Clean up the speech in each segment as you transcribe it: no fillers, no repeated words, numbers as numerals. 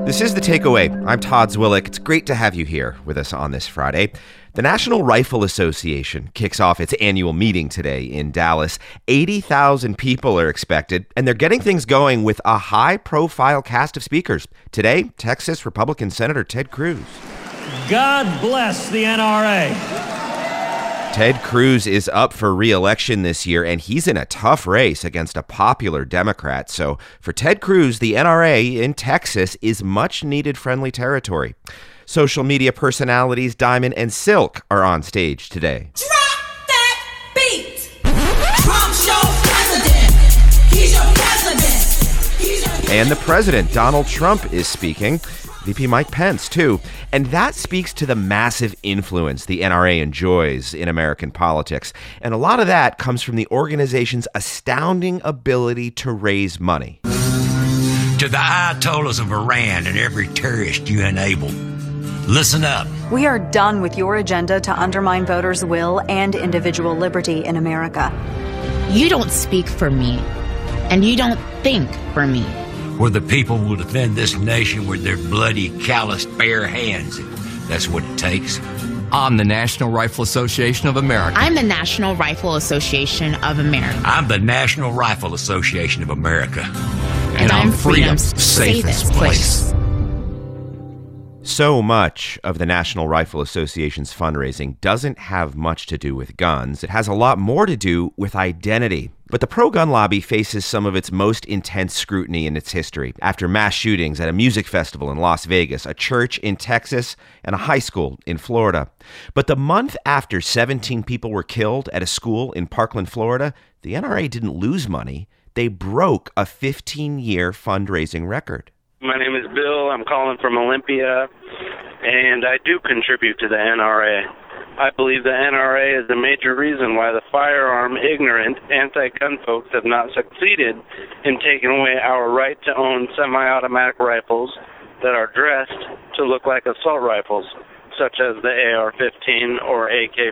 This is The Takeaway. I'm Todd Zwillich. It's great to have you here with us on this Friday. The National Rifle Association kicks off its annual meeting today in Dallas. 80,000 people are expected, and they're getting things going with a high-profile cast of speakers. Today, Texas Republican Senator Ted Cruz. God bless the NRA. Ted Cruz is up for re-election this year, and he's in a tough race against a popular Democrat. So for Ted Cruz, the NRA in Texas is much-needed friendly territory. Social media personalities Diamond and Silk are on stage today. Drop that beat! Trump's your president! He's your president! And the president, Donald Trump, is speaking. VP Mike Pence, too. And that speaks to the massive influence the NRA enjoys in American politics. And a lot of that comes from the organization's astounding ability to raise money. To the Ayatollahs of Iran and every terrorist you enable, listen up. We are done with your agenda to undermine voters' will and individual liberty in America. You don't speak for me, and you don't think for me. Where the people will defend this nation with their bloody, calloused, bare hands. That's what it takes. I'm the National Rifle Association of America. I'm the National Rifle Association of America. I'm the National Rifle Association of America. And I'm freedom's safest place. So much of the National Rifle Association's fundraising doesn't have much to do with guns. It has a lot more to do with identity. But the pro-gun lobby faces some of its most intense scrutiny in its history after mass shootings at a music festival in Las Vegas, a church in Texas, and a high school in Florida. But the month after 17 people were killed at a school in Parkland, Florida, the NRA didn't lose money. They broke a 15-year fundraising record. My name is Bill. I'm calling from Olympia, and I do contribute to the NRA. I believe the NRA is a major reason why the firearm-ignorant anti-gun folks have not succeeded in taking away our right to own semi-automatic rifles that are dressed to look like assault rifles, such as the AR-15 or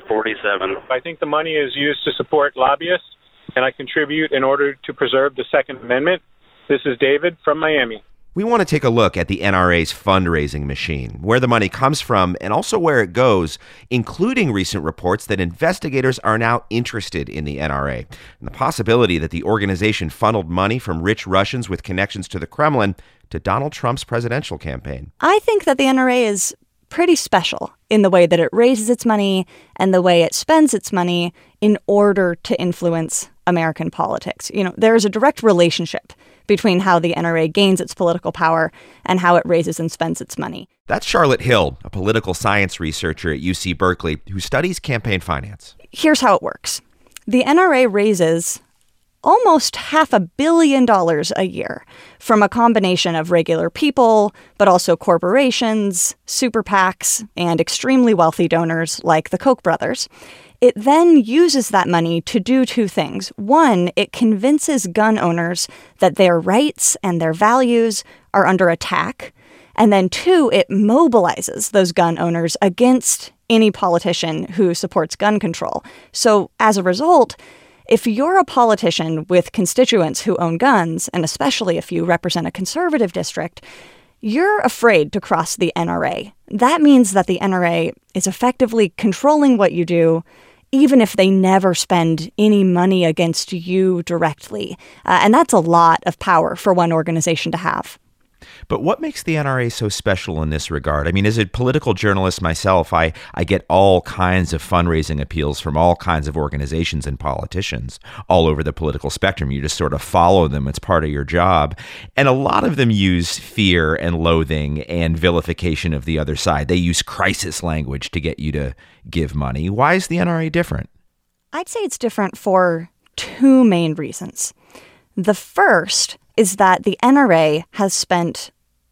AK-47. I think the money is used to support lobbyists, and I contribute in order to preserve the Second Amendment. This is David from Miami. We want to take a look at the NRA's fundraising machine, where the money comes from, and also where it goes, including recent reports that investigators are now interested in the NRA, and the possibility that the organization funneled money from rich Russians with connections to the Kremlin to Donald Trump's presidential campaign. I think that the NRA is pretty special in the way that it raises its money and the way it spends its money in order to influence American politics. You know, there's a direct relationship between how the NRA gains its political power and how it raises and spends its money. That's Charlotte Hill, a political science researcher at UC Berkeley who studies campaign finance. Here's how it works. The NRA raises almost $500 million a year from a combination of regular people, but also corporations, super PACs, and extremely wealthy donors like the Koch brothers. It then uses that money to do two things. One, it convinces gun owners that their rights and their values are under attack. And then two, it mobilizes those gun owners against any politician who supports gun control. So as a result, if you're a politician with constituents who own guns, and especially if you represent a conservative district, you're afraid to cross the NRA. That means that the NRA is effectively controlling what you do, even if they never spend any money against you directly. And that's a lot of power for one organization to have. But what makes the NRA so special in this regard? I mean, as a political journalist myself, I get all kinds of fundraising appeals from all kinds of organizations and politicians all over the political spectrum. You just sort of follow them. It's part of your job. And a lot of them use fear and loathing and vilification of the other side. They use crisis language to get you to give money. Why is the NRA different? I'd say it's different for two main reasons. The first is that the NRA has spent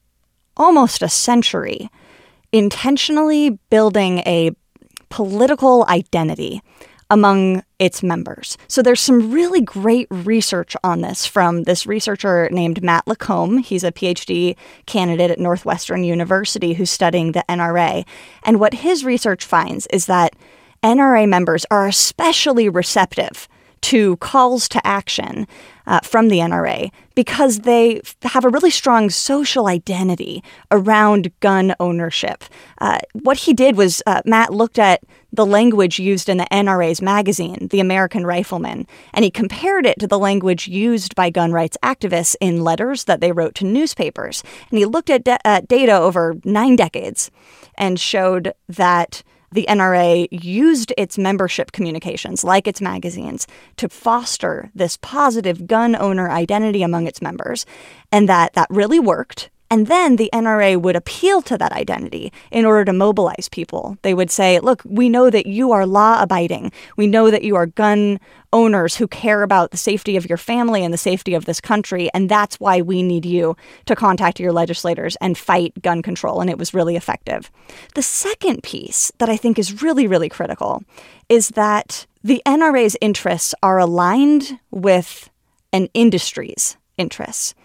almost a century intentionally building a political identity among its members. So there's some really great research on this from this researcher named Matt Lacombe. He's a PhD candidate at Northwestern University who's studying the NRA. And what his research finds is that NRA members are especially receptive to calls to action from the NRA because they have a really strong social identity around gun ownership. What he did was Matt looked at the language used in the NRA's magazine, The American Rifleman, and he compared it to the language used by gun rights activists in letters that they wrote to newspapers. And he looked at data over 9 decades and showed that the NRA used its membership communications, like its magazines, to foster this positive gun owner identity among its members, and that really worked. And then the NRA would appeal to that identity in order to mobilize people. They would say, look, we know that you are law-abiding. We know that you are gun owners who care about the safety of your family and the safety of this country, and that's why we need you to contact your legislators and fight gun control, and it was really effective. The second piece that I think is really, really critical is that the NRA's interests are aligned with an industry's interests.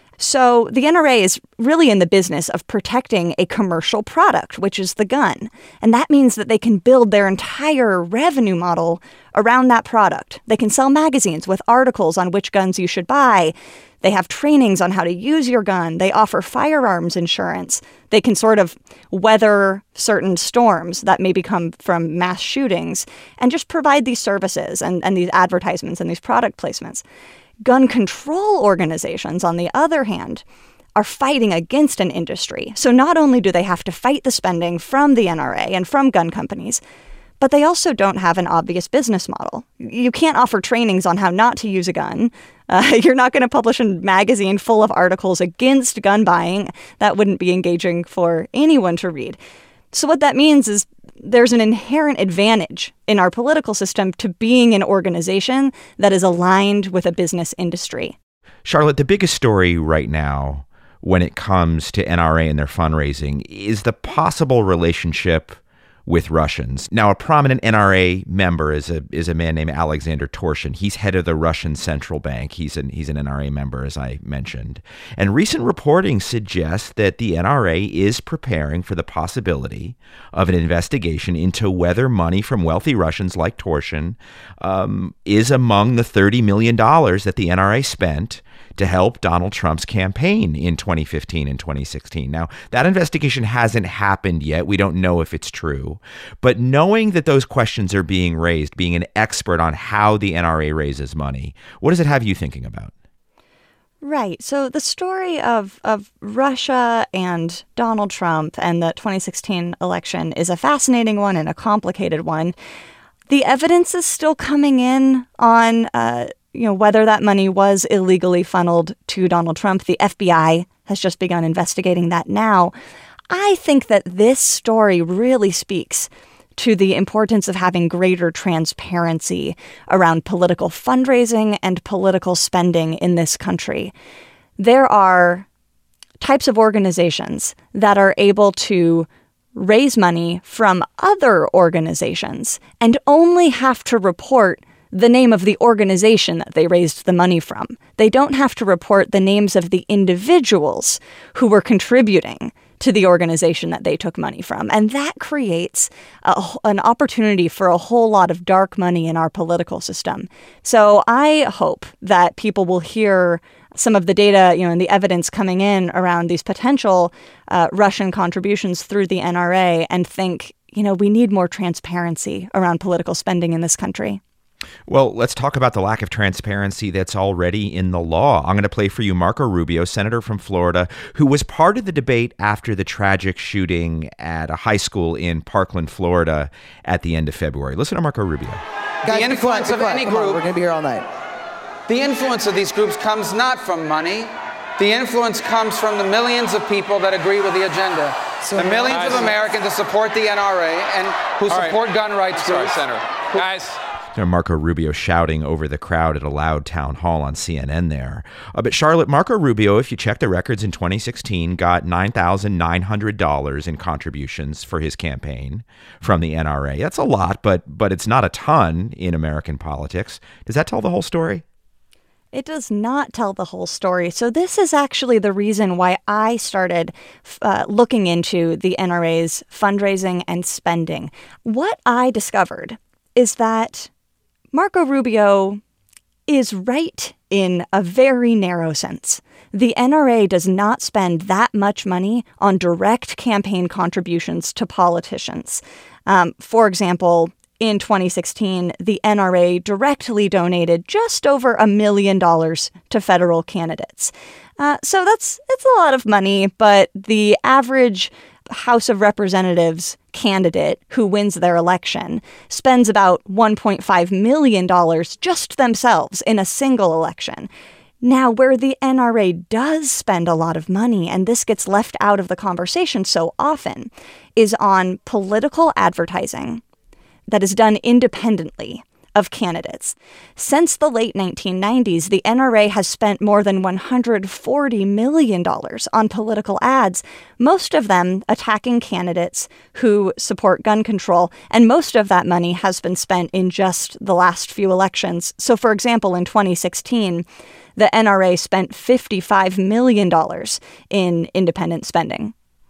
So the NRA is really in the business of protecting a commercial product, which is the gun. And that means that they can build their entire revenue model around that product. They can sell magazines with articles on which guns you should buy. They have trainings on how to use your gun. They offer firearms insurance. They can sort of weather certain storms that may come from mass shootings and just provide these services and these advertisements and these product placements. Gun control organizations, on the other hand, are fighting against an industry. So not only do they have to fight the spending from the NRA and from gun companies, but they also don't have an obvious business model. You can't offer trainings on how not to use a gun. You're not going to publish a magazine full of articles against gun buying. That wouldn't be engaging for anyone to read. So what that means is there's an inherent advantage in our political system to being an organization that is aligned with a business industry. Charlotte, the biggest story right now when it comes to NRA and their fundraising is the possible relationship with Russians. Now, a prominent NRA member is a man named Alexander Torshin. He's head of the Russian Central Bank. He's an NRA member, as I mentioned. And recent reporting suggests that the NRA is preparing for the possibility of an investigation into whether money from wealthy Russians like Torshin is among the $30 million that the NRA spent to help Donald Trump's campaign in 2015 and 2016. Now, that investigation hasn't happened yet. We don't know if it's true. But knowing that those questions are being raised, being an expert on how the NRA raises money, what does it have you thinking about? Right. So the story of Russia and Donald Trump and the 2016 election is a fascinating one and a complicated one. The evidence is still coming in on whether that money was illegally funneled to Donald Trump. The FBI has just begun investigating that now. I think that this story really speaks to the importance of having greater transparency around political fundraising and political spending in this country. There are types of organizations that are able to raise money from other organizations and only have to report the name of the organization that they raised the money from. They don't have to report the names of the individuals who were contributing to the organization that they took money from. And that creates an opportunity for a whole lot of dark money in our political system. So I hope that people will hear some of the data, and the evidence coming in around these potential Russian contributions through the NRA and think, we need more transparency around political spending in this country. Well, let's talk about the lack of transparency that's already in the law. I'm going to play for you Marco Rubio, senator from Florida, who was part of the debate after the tragic shooting at a high school in Parkland, Florida at the end of February. Listen to Marco Rubio. The influence of any group, we're going to be here all night. The influence of these groups comes not from money. The influence comes from the millions of people that agree with the agenda. So the millions of Americans that support the NRA and who support gun rights groups. Senator. Guys. Marco Rubio shouting over the crowd at a loud town hall on CNN there. But Charlotte, Marco Rubio, if you check the records in 2016, got $9,900 in contributions for his campaign from the NRA. That's a lot, but it's not a ton in American politics. Does that tell the whole story? It does not tell the whole story. So this is actually the reason why I started looking into the NRA's fundraising and spending. What I discovered is that Marco Rubio is right in a very narrow sense. The NRA does not spend that much money on direct campaign contributions to politicians. For example, in 2016, the NRA directly donated just over $1 million to federal candidates. So it's a lot of money, but the average House of Representatives candidate who wins their election spends about $1.5 million just themselves in a single election. Now, where the NRA does spend a lot of money, and this gets left out of the conversation so often, is on political advertising that is done independently of candidates. Since the late 1990s, the NRA has spent more than $140 million on political ads, most of them attacking candidates who support gun control, and most of that money has been spent in just the last few elections. So, for example, in 2016, the NRA spent $55 million in independent spending.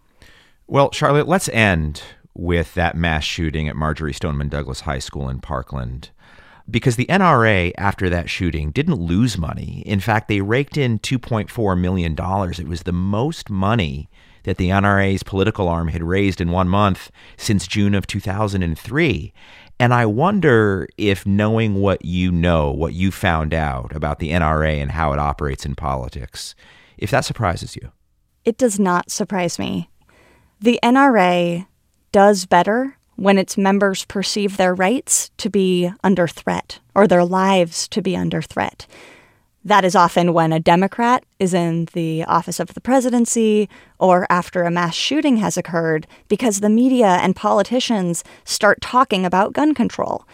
Well, Charlotte, let's end with that mass shooting at Marjory Stoneman Douglas High School in Parkland. Because the NRA, after that shooting, didn't lose money. In fact, they raked in $2.4 million. It was the most money that the NRA's political arm had raised in 1 month since June of 2003. And I wonder if, knowing what you found out about the NRA and how it operates in politics, if that surprises you. It does not surprise me. The NRA does better when its members perceive their rights to be under threat or their lives to be under threat. That is often when a Democrat is in the office of the presidency or after a mass shooting has occurred, because the media and politicians start talking about gun control.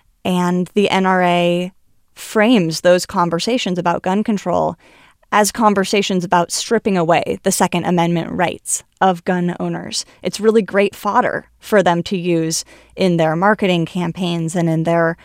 And the NRA frames those conversations about gun control as conversations about stripping away the Second Amendment rights of gun owners. It's really great fodder for them to use in their marketing campaigns and in their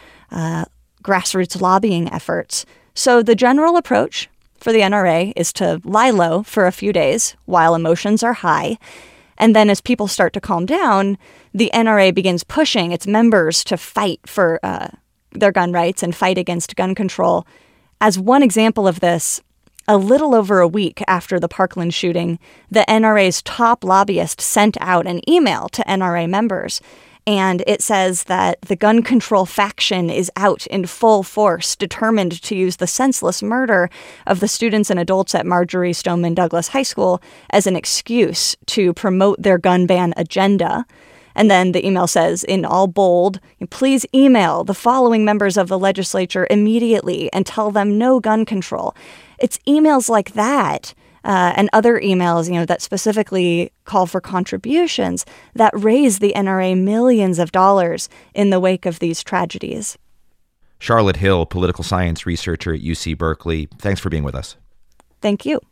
grassroots lobbying efforts. So the general approach for the NRA is to lie low for a few days while emotions are high. And then as people start to calm down, the NRA begins pushing its members to fight for their gun rights and fight against gun control. As one example of this, a little over a week after the Parkland shooting, the NRA's top lobbyist sent out an email to NRA members, and it says that the gun control faction is out in full force, determined to use the senseless murder of the students and adults at Marjory Stoneman Douglas High School as an excuse to promote their gun ban agenda. And then the email says, in all bold, please email the following members of the legislature immediately and tell them no gun control. It's emails like that and other emails, that specifically call for contributions that raise the NRA millions of dollars in the wake of these tragedies. Charlotte Hill, political science researcher at UC Berkeley, thanks for being with us. Thank you.